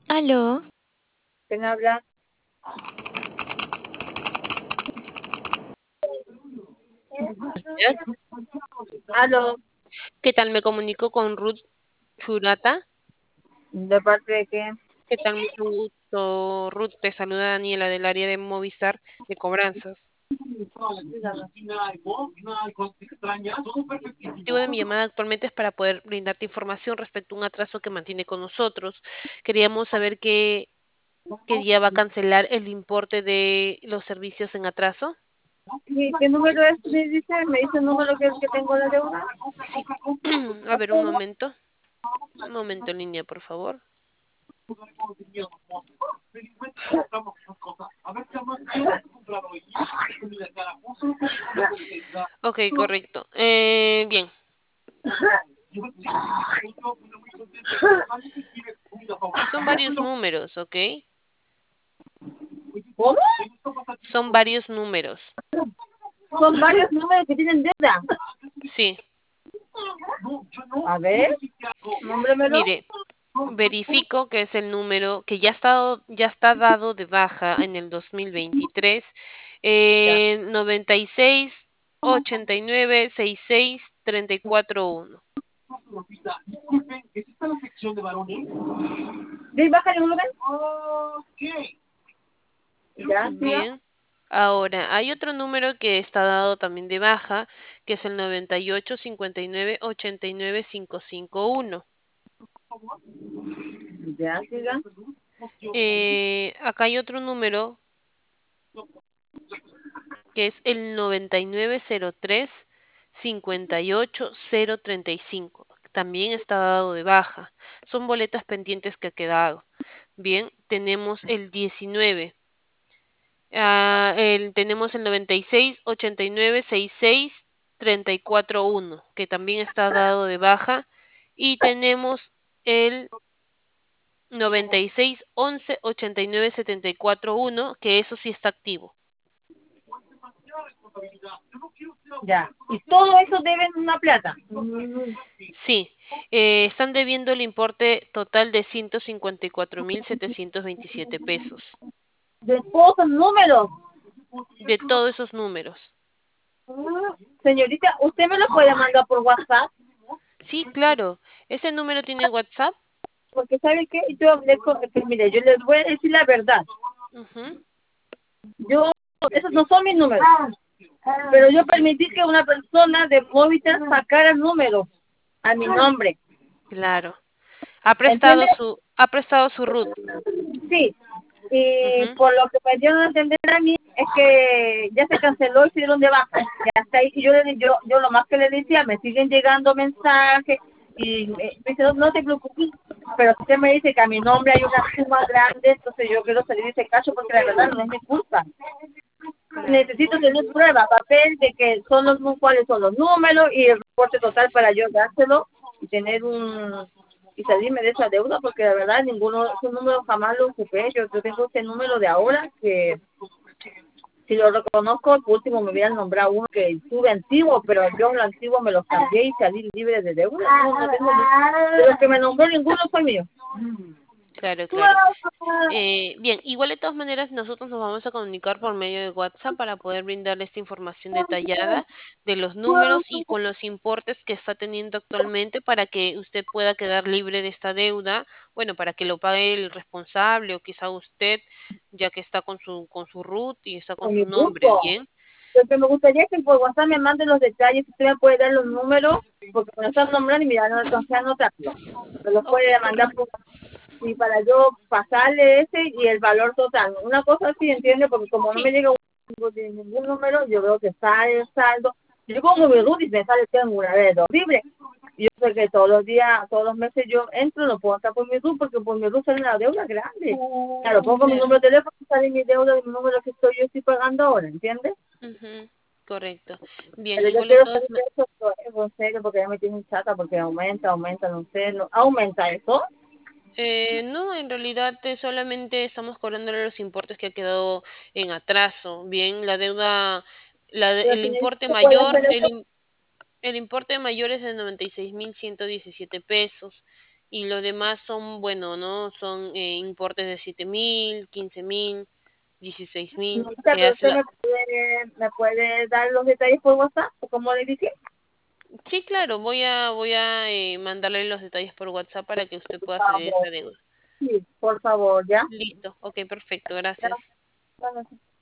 Aló, ¿Quién habla? Días. Aló, ¿Qué tal? Me comunico con Ruth Churata. ¿de parte de quién? ¿Qué tal? Mucho gusto. Ruth, te saluda Daniela del área de Movistar de cobranzas. El motivo de mi llamada actualmente es para poder brindarte información respecto a un atraso que mantiene con nosotros. Queríamos saber qué día va a cancelar el importe de los servicios en atraso. ¿Y qué número es? Me dice el número que tengo la deuda. Sí. A ver, un momento. Un momento en línea, por favor. Ok, correcto. Bien. Son varios números, ¿ok? ¿Cómo? Son varios números. Son varios números que tienen deuda. Sí. A ver, nómbremelo. Mire, verifico que es el número que ya está dado de baja en el 2023, Ya. 96 89 66 34 1. ¿Di baja el volumen? Ya, siga. Bien. Ahora, hay otro número que está dado también de baja, que es el 98 59 89 551. Ya, siga. Acá hay otro número que es el 9903 58035. También está dado de baja. Son boletas pendientes que ha quedado. Bien, tenemos el 19. Tenemos el 96 89 66 34 1, que también está dado de baja. Y tenemos el 96 11 89 74 1, que eso sí está activo. Ya. Y todo eso deben una plata. Sí, están debiendo el importe total de 154.727 pesos De todos los números. de todos esos números. Señorita, ¿usted me lo puede mandar por WhatsApp? Sí, claro. ¿Ese número tiene WhatsApp? Porque ¿sabe qué? Yo hablé con... que mire, yo les voy a decir la verdad. Ujú, Yo, esos no son mis números. Pero yo permití que una persona de Movistar sacara números a mi nombre. claro. ¿Entiende? Ha prestado su root. Sí. Y Ujú, por lo que me dieron a entender a mí es que ya se canceló y se dieron de baja. Ya está ahí. Y yo lo más que le decía, me siguen llegando mensajes y me dice, no, no te preocupes. Pero si usted me dice que a mi nombre hay una suma grande, entonces yo quiero salir de ese caso porque la verdad no es mi culpa. claro, Necesito tener prueba, papel de que son cuáles son los números y el reporte total para yo dárselo y tener y salirme de esa deuda porque la verdad ninguno, ese número jamás lo ocupé. Yo tengo este número de ahora que si lo reconozco, por último me hubieran nombrado uno que tuve antiguo, pero yo lo antiguo me lo cambié y salí libre de deuda. No tengo, de los que me nombró ninguno fue mío. claro, claro. Bien, igual de todas maneras nosotros nos vamos a comunicar por medio de WhatsApp para poder brindarle esta información detallada de los números y con los importes que está teniendo actualmente para que usted pueda quedar libre de esta deuda, bueno, para que lo pague el responsable o quizá usted, ya que está con su RUT y está con Con su mi nombre, grupo. ¿bien? Lo que me gustaría es que por WhatsApp me mande los detalles, si usted me puede dar los números, porque me lo están nombrando y mira, no alcancé a anotarlo. Me los Ok, puede mandar correcto. por y para yo pasarle ese y el valor total. Una cosa sí entiende, porque como no me Sí. llega ningún número, yo veo que sale el saldo. Yo pongo mi Ujú, RUT y me sale que es una vez horrible. Y yo sé que todos los días, todos los meses yo entro, no puedo estar por mi RUT, porque por mi RUT sale una deuda grande. Claro, pongo mi claro. número de teléfono y sale mi deuda de mi número que yo estoy pagando ahora, ¿entiendes? Ujú, correcto. Bien, Pero yo igual de quiero todas salir de eso, en serio, porque ya me tienen chata, porque aumenta, no sé, no, aumenta eso. No, en realidad solamente estamos cobrándole los importes que ha quedado en atraso. Bien, la deuda, Pero el señorita, importe ¿no puede mayor, hacer eso? el importe mayor es de 96.117 pesos. y los demás son, bueno, ¿no? Son importes de 7.000, 15.000, 16.000, Señorita, que pero hace usted la... me puede dar los detalles por WhatsApp, o como le dije. Sí, claro, voy a mandarle los detalles por WhatsApp para que usted Por pueda salir de favor. esa deuda. Sí, por favor, ¿ya? Listo, ok, perfecto, Ya, gracias. bueno,